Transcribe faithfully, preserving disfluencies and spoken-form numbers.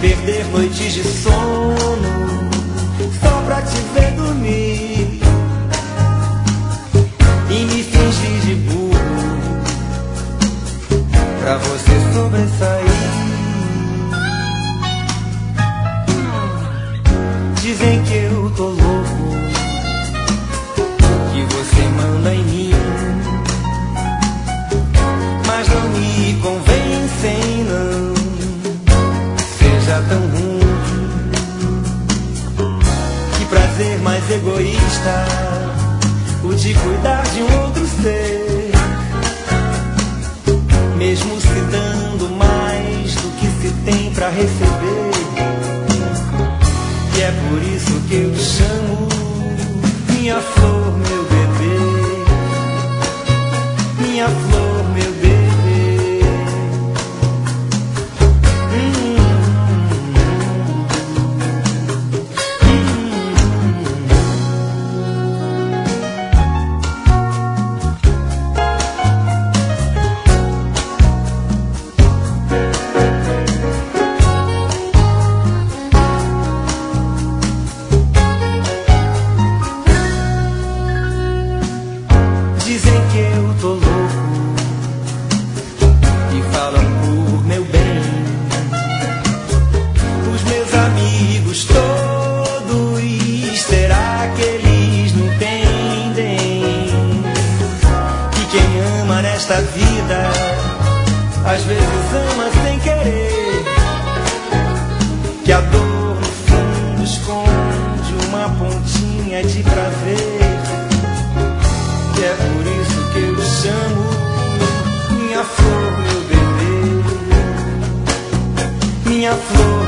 perder noites de sono só pra te ver dormir e me fingir de burro pra você sobressair. Dizem que eu tô louco, que você manda em mim, mas não me convencem, não. Seja tão ruim, que prazer mais egoísta o de cuidar de um outro ser, mesmo se dando mais do que se tem pra receber. E é por isso que eu chamo minha flor, meu bebê, minha flor, meu bebê. Dizem que eu tô louco e falam por meu bem. Os meus amigos todos, será que eles não entendem que quem ama nesta vida às vezes ama sem querer, que a dor no fundo esconde uma pontinha de prazer. E é por isso que eu chamo minha flor, meu bebê, minha flor.